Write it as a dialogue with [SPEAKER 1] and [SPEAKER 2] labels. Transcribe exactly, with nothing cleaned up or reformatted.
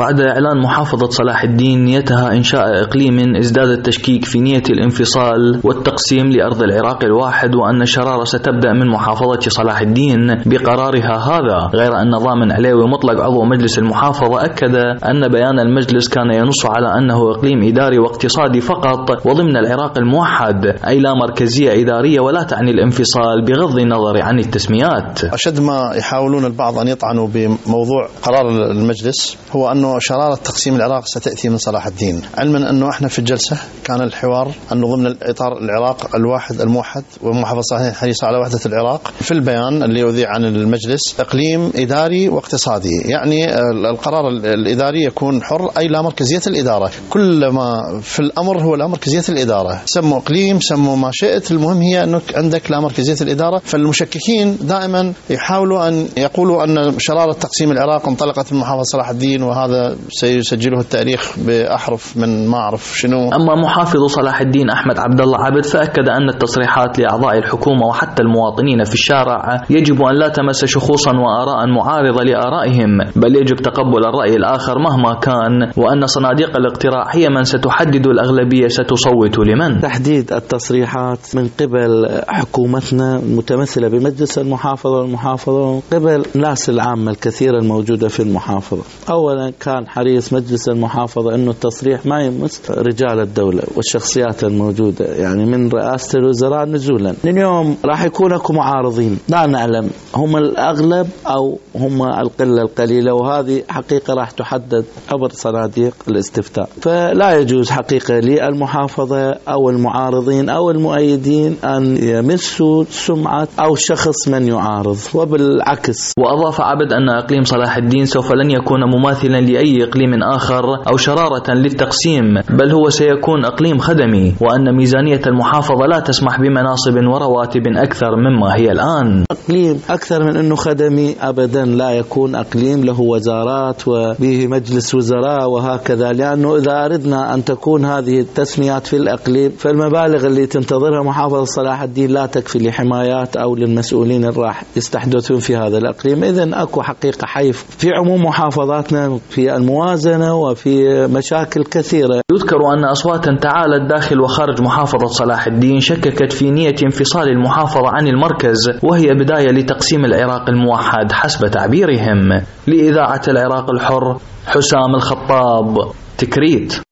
[SPEAKER 1] بعد إعلان محافظة صلاح الدين نيتها إنشاء إقليم ازداد التشكيك في نية الانفصال والتقسيم لأرض العراق الواحد، وأن الشرارة ستبدأ من محافظة صلاح الدين بقرارها هذا. غير أن ضامن عليوي مطلق عضو مجلس المحافظة أكد أن بيان المجلس كان ينص على أنه إقليم إداري واقتصادي فقط وضمن العراق الموحد، أي لا مركزية إدارية ولا تعني الانفصال بغض النظر عن التسميات.
[SPEAKER 2] أشد ما يحاولون البعض أن يطعنوا بموضوع قرار المجلس هو أنه شرارة تقسيم العراق ستأتي من صلاح الدين، علما أنه إحنا في الجلسة كان الحوار أنه ضمن إطار العراق الواحد الموحد ومحافظة صلاح الدين حريصة على وحدة العراق. في البيان اللي يذيع عن المجلس إقليم إداري واقتصادي، يعني القرار الإداري يكون حر أي لا مركزية الإدارة، كل ما في الأمر هو لا مركزية الإدارة، سموا إقليم سموا ما شئت، المهم هي أنك عندك لا مركزية الإدارة. فالمشككين دائما يحاولوا أن يقولوا أن شرارة تقسيم العراق انطلقت من محافظة صلاح الدين، وهذا سيسجله التاريخ بأحرف من ما أعرف شنو.
[SPEAKER 1] أما محافظ صلاح الدين أحمد عبد الله عبد فأكد أن التصريحات لأعضاء الحكومة وحتى المواطنين في الشارع يجب أن لا تمس شخوصا وآراء معارضة لآرائهم، بل يجب تقبل الرأي الآخر مهما كان، وأن صناديق الاقتراع هي من ستحدد الأغلبية ستصوت لمن.
[SPEAKER 3] تحديد التصريحات من قبل حكومتنا المتمثلة بمجلس المحافظة والمحافظة ومن قبل الناس العامة الكثيرة الموجودة في المحافظة. أولا كان حريص مجلس المحافظة أنه التصريح ما يمس رجال الدولة والشخصيات الموجودة، يعني من رئاسة الوزراء نزولا. اليوم راح يكون اكو معارضين لا نعلم هم الأغلب أو هم القلة القليلة، وهذه حقيقة راح تحدد عبر صناديق الاستفتاء. فلا يجوز حقيقة للمحافظة أو المعارضين أو المؤيدين أن يمسوا سمعة أو شخص من يعارض، وبالعكس.
[SPEAKER 1] وأضاف عبد أن إقليم صلاح الدين سوف لن يكون مماثلا لأي إقليم آخر أو شرارة للتقسيم، بل هو سيكون إقليم خدمي، وأن ميزانية المحافظة لا تسمح بمناصب ورواتب أكثر مما هي الآن.
[SPEAKER 3] إقليم أكثر من أنه خدمي أبدا لا يكون إقليم له وزارات وبه مجلس وزراء وهكذا، لأنه إذا أردنا أن تكون هذه التسميات في الإقليم فالمبالغ اللي تنتظرها محافظة صلاح الدين لا تكفي لحمايات أو للمسؤولين اللي راح يستحدثون في هذا الإقليم. إذن أكو حقيقة حيف في عموم محافظاتنا في الموازنة وفي مشاكل كثيرة.
[SPEAKER 1] يذكر أن أصواتا تعالت داخل وخارج محافظة صلاح الدين شككت في نية انفصال المحافظة عن المركز، وهي بداية لتقسيم العراق الموحد حسب تعبيرهم. لإذاعة العراق الحر، حسام الخطاب، تكريت.